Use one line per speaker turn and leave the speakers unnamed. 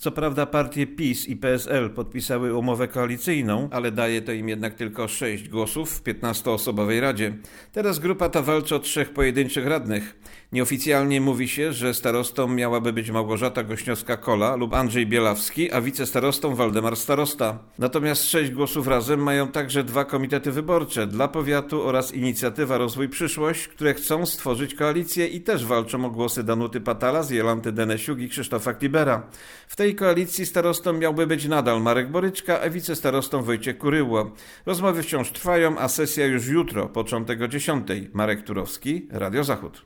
Co prawda partie PiS i PSL podpisały umowę koalicyjną, ale daje to im jednak tylko 6 głosów w 15-osobowej radzie. Teraz grupa ta walczy o 3 pojedynczych radnych. Nieoficjalnie mówi się, że starostą miałaby być Małgorzata Gośniowska-Kola lub Andrzej Bielawski, a wicestarostą Waldemar Starosta. Natomiast 6 głosów razem mają także 2 komitety wyborcze dla powiatu oraz Inicjatywa Rozwój Przyszłość, które chcą stworzyć koalicję i też walczą o głosy Danuty Patalas, Jolanty Denesiuk i Krzysztofa Klibera. W tej koalicji starostą miałby być nadal Marek Boryczka, a wicestarostą Wojciech Kuryło. Rozmowy wciąż trwają, a sesja już jutro, początek o 10:00. Marek Turowski, Radio Zachód.